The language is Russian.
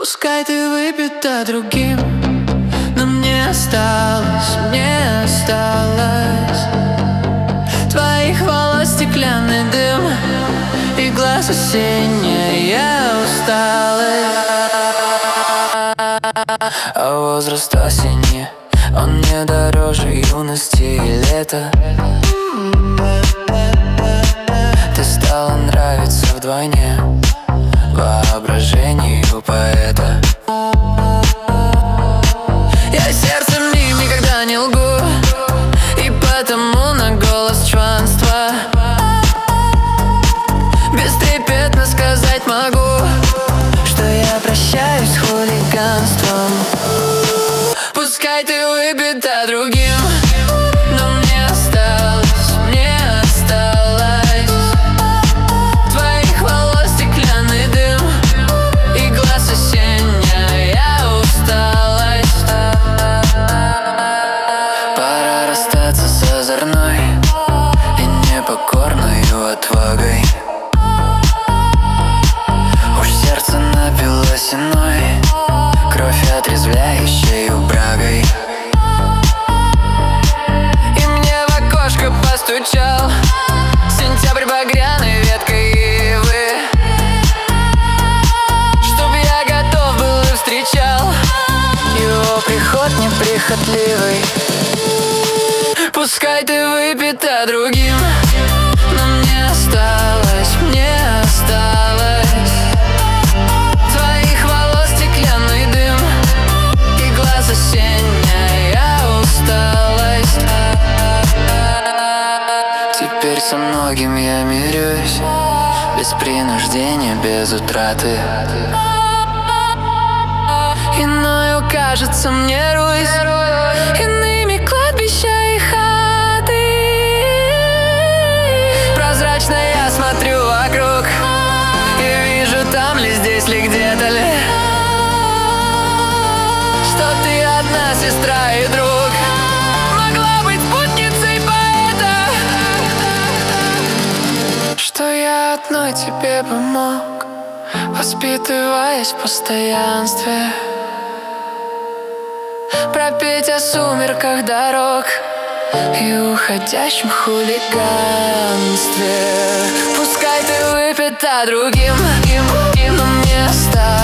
Пускай ты выпита другим, но мне осталось твоих волос стеклянный дым и глаз осенняя усталость. А возраст осени, он мне дороже юности и лета. Ты стала нравиться вдвойне воображению поэта. Я сердцем им никогда не лгу, и потому на голос чванства бестрепетно сказать могу, что я прощаюсь с хулиганством. Пускай ты выбита другим, но мне осталось твоих волос стеклянный дым и глаз осенняя усталость. Пора расстаться с озорной и непокорною отвагой. Уж сердце напилось иной, кровь отрезвляющей брагой. И мне в окошко постучал сентябрь багряной веткой ивы, чтоб я готов был и встречал его приход неприхотливый. Пускай ты выпита другим, но мне осталось твоих волос стеклянный дым и глаз осенняя усталость. Теперь со многим я мирюсь, без принуждения, без утраты. Иною кажется мне Русь, иными кладбища и хаты. Прозрачно я смотрю вокруг и вижу, там ли, здесь ли, где-то ли, что ты одна сестра и друг, могла быть спутницей поэта, что я одной тебе помог, воспитываясь в постоянстве, пропеть о сумерках дорог и уходящем хулиганстве. Пускай ты выпита другим, но мне осталось